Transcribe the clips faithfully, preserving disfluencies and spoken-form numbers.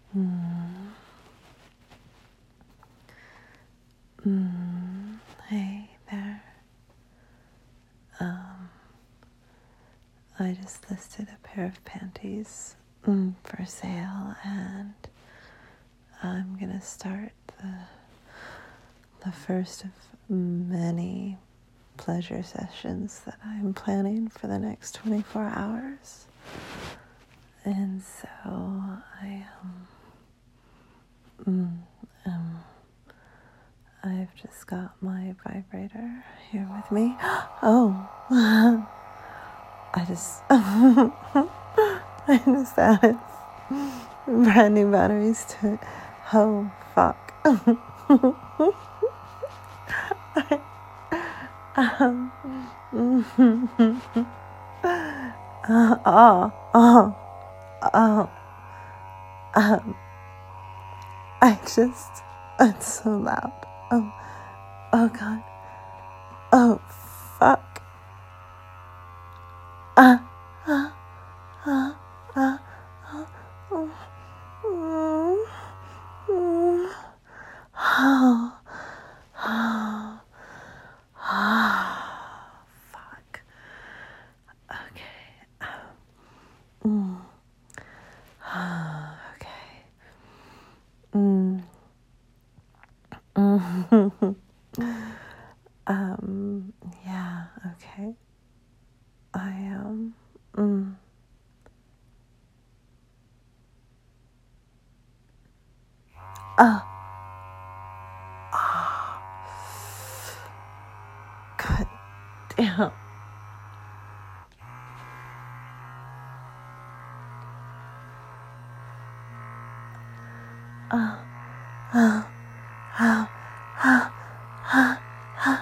Mm. Mm. Hey there. Um, I just listed a pair of panties mm, for sale, and I'm gonna start the the first of many pleasure sessions that I'm planning for the next twenty-four hours. And so I um, mm, um I've just got my vibrator here with me. Oh, I just I just added brand new batteries to it. Oh fuck. um, uh, oh, oh, oh, um, I just, it's so loud. Oh, oh God. Oh, fuck. Uh, uh, uh, uh, uh, uh, mm, mm, oh, oh, oh, fuck. Okay. Mm. Okay. Mm. Mm. um, yeah, okay. I am, um, mm. Oh. Oh. God damn. Oh. Oh. Oh. Oh. Oh. Oh.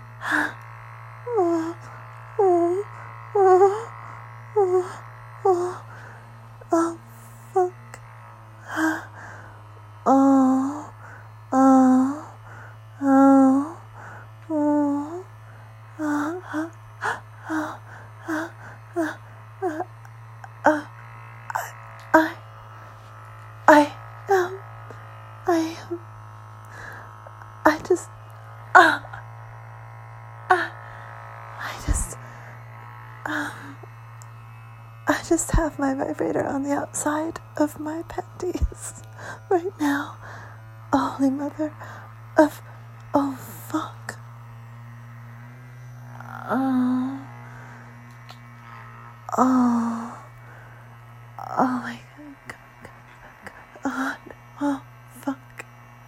Oh. Oh. Oh. Oh. Oh. Oh. Fuck. Oh. Oh. Oh. Oh. Oh. Oh. Oh. I, I am, I am, I just, uh, uh, I just, um, I just have my vibrator on the outside of my panties right now. Oh, holy mother of, oh, fuck. Oh, oh, oh my God, God, God, oh, fuck.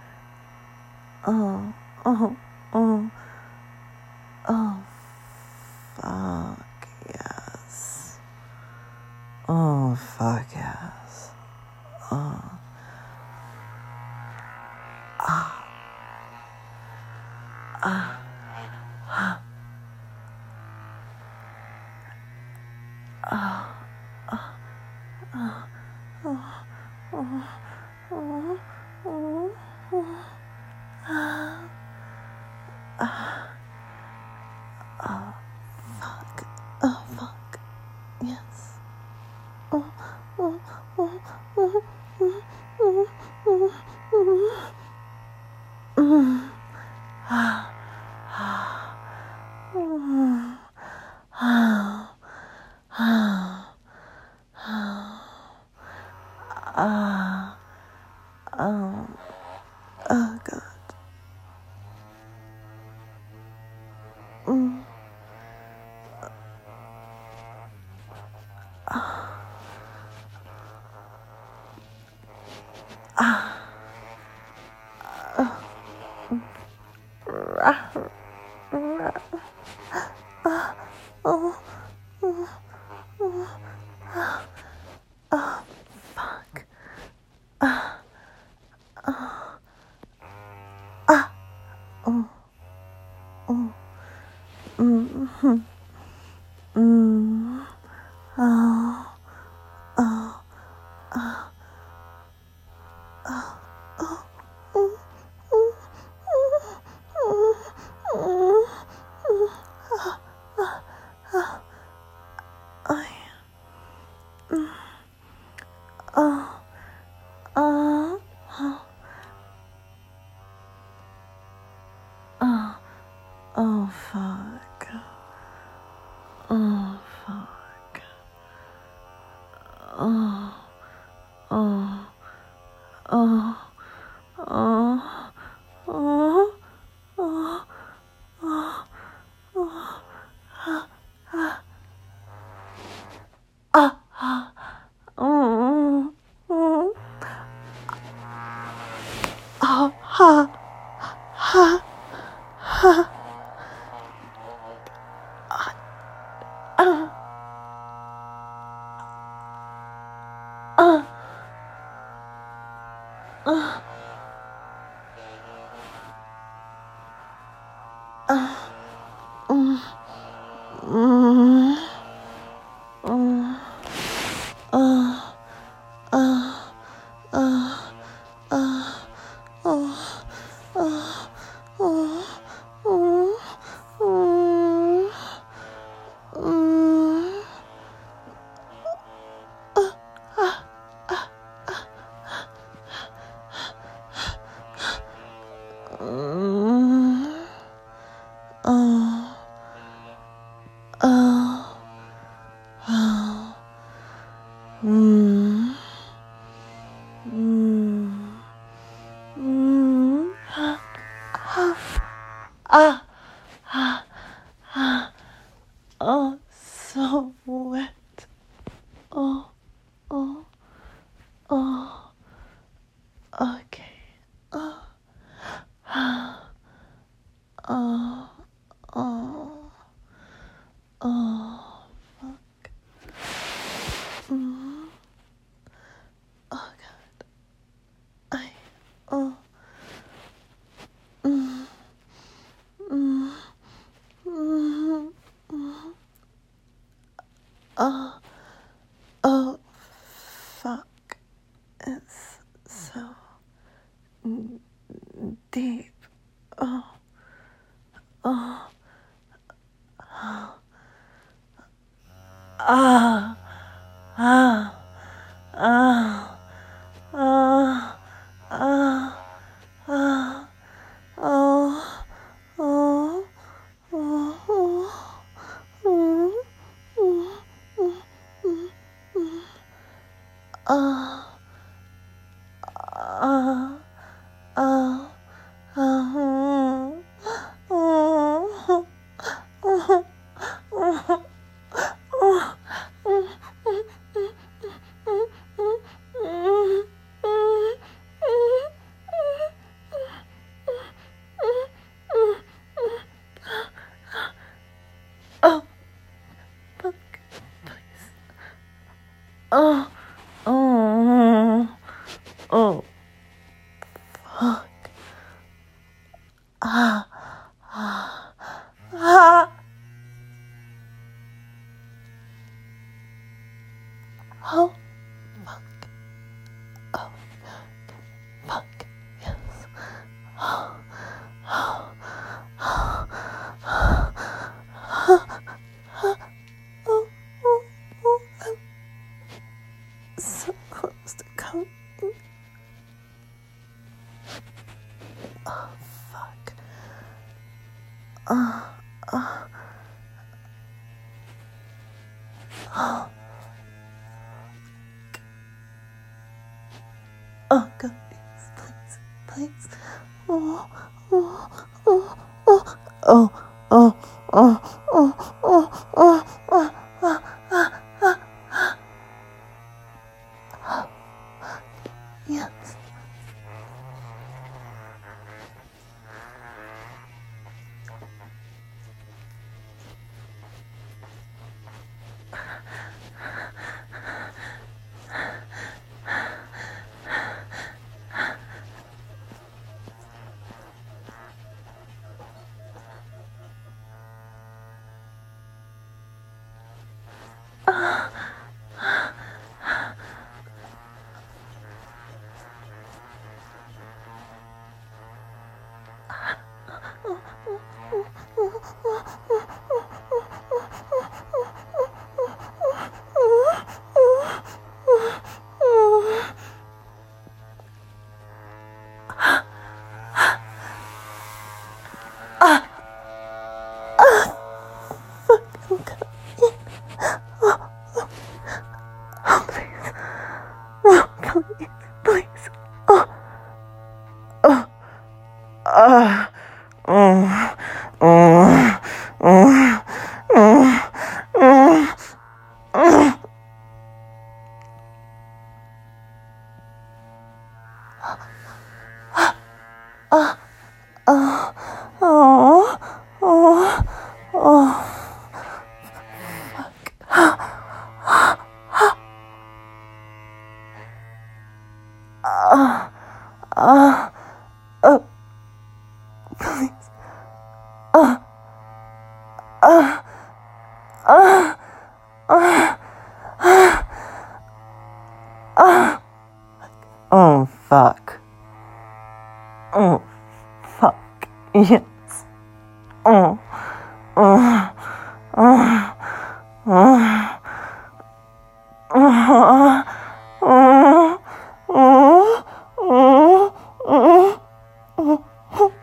Oh, oh, oh, oh, fuck, yes. Oh, fuck, yes. Oh, ah, ah, ah, ah, ah, ah, oh, oh, oh, oh, oh, ah, ah, oh, fuck, oh, fuck, yes. Oh, oh, oh, oh, oh, oh, oh, oh, mm, ah, ah, mm, ah, ah, ah, oh, oh, God. Mm, ah, ah, oh, rah, rah, ah, oh, oh, oh, ah, oh, fuck. Ah, ah, ah, oh, oh, mm, mm, mm, oh, oh, ah, oh, oh, mm, mm, mm, mm, mm, ah, ah, ah, I, mm, oh, ah. Oh, fuck. Oh, fuck. Oh, oh, oh, oh, oh, oh, oh, oh, ah, ah, ah, ah, oh, oh, oh, ha, ha, ha, ah, ah, ah, ah, mm, mm, mm, ah, ah, ah, ah, oh, oh, oh, oh, oh, mm, ah, ah, mm, oh, oh, oh, mm, mm, mm, ah, ah, ah, ah, ah, oh, so wet, oh, oh, oh, okay, oh, ah, oh, oh, oh, fuck, mm, oh god, I, oh, mm, mm, mm, mm, oh, oh, fuck, it's so deep, oh, oh, ah, ah, ah, ah, ah, ah, ah, oh, oh, oh, oh, mm, mm, mm, mm, mm, ah, ah, ah, ah, mm, oh, oh, oh, oh, mm, mm, mm, mm, mm, mm, oh, fuck, please. Oh, oh, oh, fuck. Ah, ah, ah. Oh, fuck. Oh, fuck. Yes. Oh, oh, oh, oh, oh, oh, oh, I'm so close to coming. Oh, fuck. Oh, oh, oh. Oh, God, please, please, please. Oh, oh, oh, oh, oh, oh, oh, oh, oh, oh, oh, oh, ah, ah, ah. Yes. please, please. Oh, oh, ah, oh, oh, oh, oh, oh, oh. Oh, oh, oh, oh, oh. Uh, uh, uh, please. Uh, uh, uh, uh, uh, uh. Oh, fuck. Oh, fuck. Yes. Oh, oh, oh, oh, oh, oh, oh, oh, oh, oh, oh.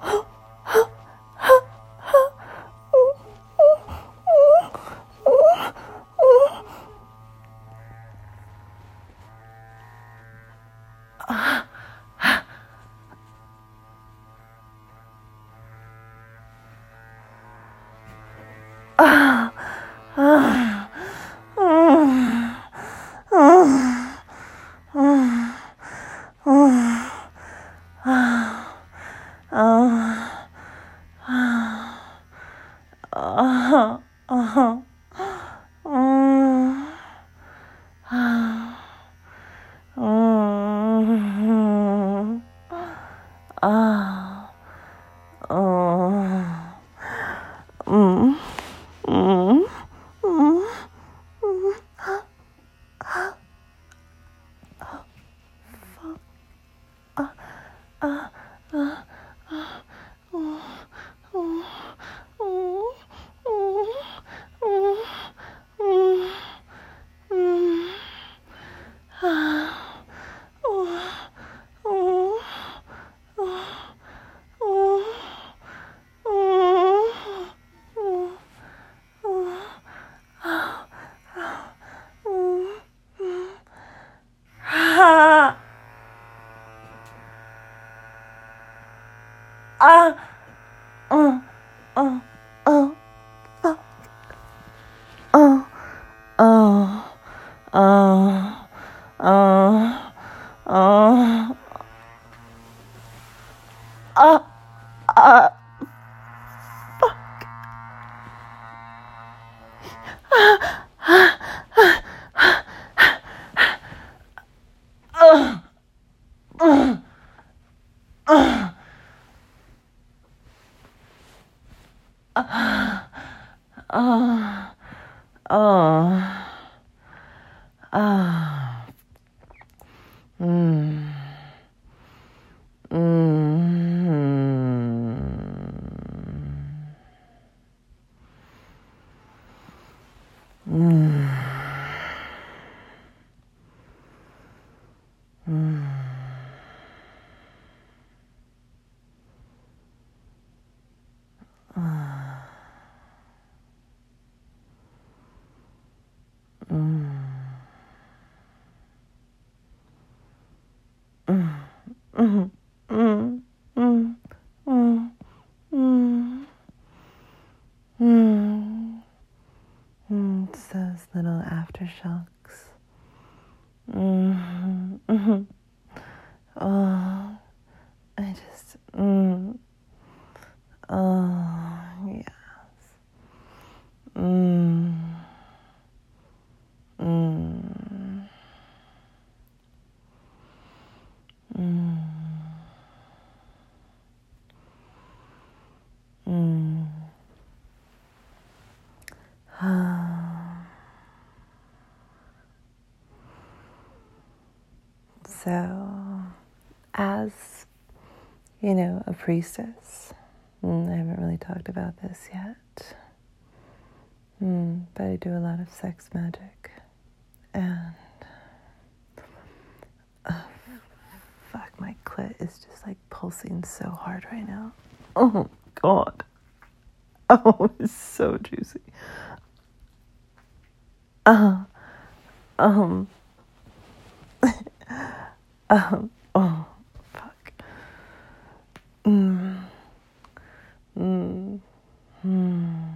Ah, oh, oh, oh, oh, oh, oh, oh, oh, oh, ah, ah, fuck. Uh, uh, uh. Oh, oh, ah, mm, mm, mm, mm. Mm, mm, mm, mm, mm, mm, mm. It's those little aftershocks. Mm, mm, oh, I just, mm, oh, yes. Mm, mm, mm, mm. So, as, you know, a priestess, mm, I haven't really talked about this yet, mm, but I do a lot of sex magic, and, oh, fuck, my clit is just, like, pulsing so hard right now. Oh, God. Oh, it's so juicy. Uh, um, Um, oh, fuck. Mm. Mm. Mm.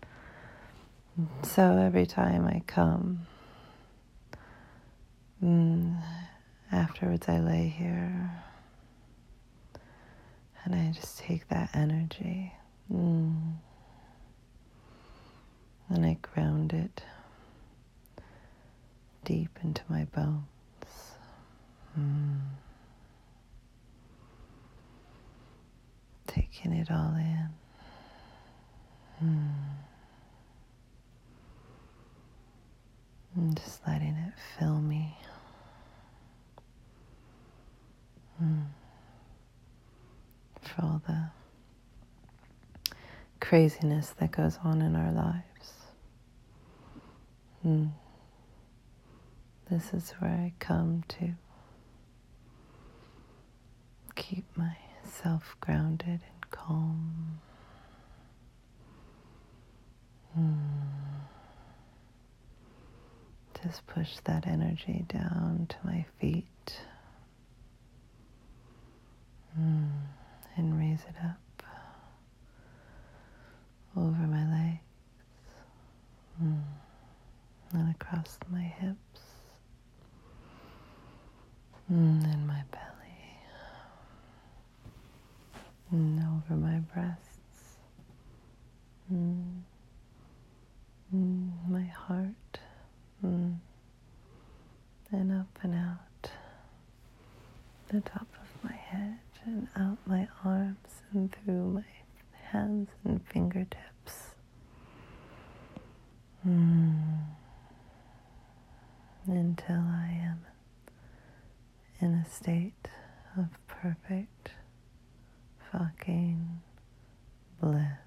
So every time I come, mm, afterwards I lay here and I just take that energy mm, and I ground it deep into my bones. Mm. Taking it all in. Mm. And just letting it fill me. Mm. For all the craziness that goes on in our lives. Mm. This is where I come to keep myself grounded and calm. Mm. Just push that energy down to my feet mm. and raise it up over my legs mm. and across my hips mm. and my belly and over my breasts, mm. Mm. my heart, mm. and up and out the top of my head and out my arms and through my hands and fingertips. Mm. Until I am in a state of perfect fucking bliss.